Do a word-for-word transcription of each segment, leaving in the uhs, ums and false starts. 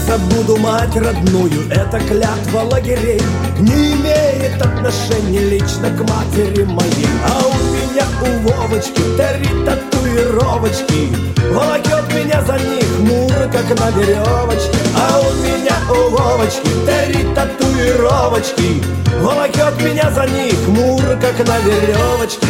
забуду мать родную, это клятва лагерей не имеет отношения лично к матери моей. А у меня у Вовочки три татуировочки, волокет меня за них хмуро, как на веревочке. А у меня у Вовочки три татуировочки, волокет меня за них хмуро, как на веревочке.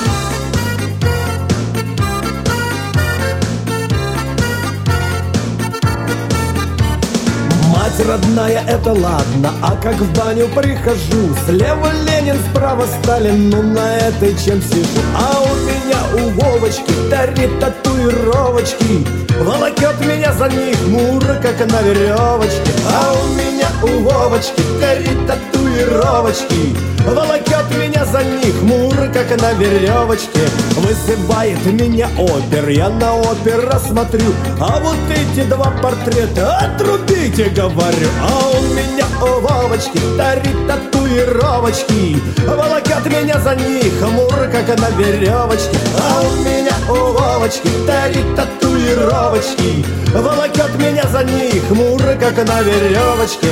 Мать родная, это ладно, а как в баню прихожу, слева Ленин, справа Сталин, ну на этой чем сижу. А у меня у Вовочки три татуировочки, волокет меня за них хмуро, как на веревочке. А у меня у Вовочки три татуировочки, волокет меня за них хмуро, как на веревочке. Вызывает меня опер, я на опера смотрю, а вот эти два портрета отрубите, говорю. А у меня у Вовочки три татуировочки, волокет меня за них хмуро, как на веревочке. А у меня у Вовочки три татуировочки, волокет меня за них хмуро, как на веревочке.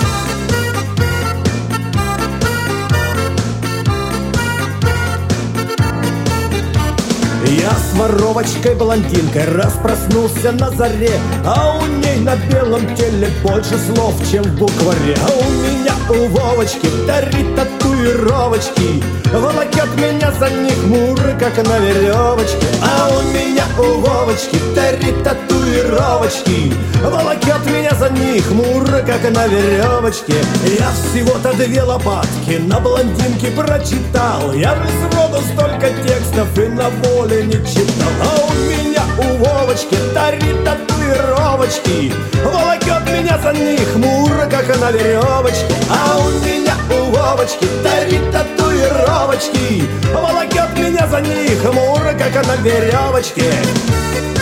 Я с воровочкой блондинкой раз проснулся на заре, а у ней на белом теле больше слов, чем в букваре. А у меня у Вовочки три татуировочки, волокет меня за них хмуро, как на веревочке. А у меня у Вовочки три татуировочки, волокет меня за них хмуро, как на веревочке. Я всего-то две лопатки на блондинке прочитал, я без роду столько текстов и на воле не читал. А у меня у Вовочки три татуировочки, волокет меня за них хмуро, как на веревочке. А у меня у Вовочки три татуировочки, волокет меня за них хмуро, как на веревочке.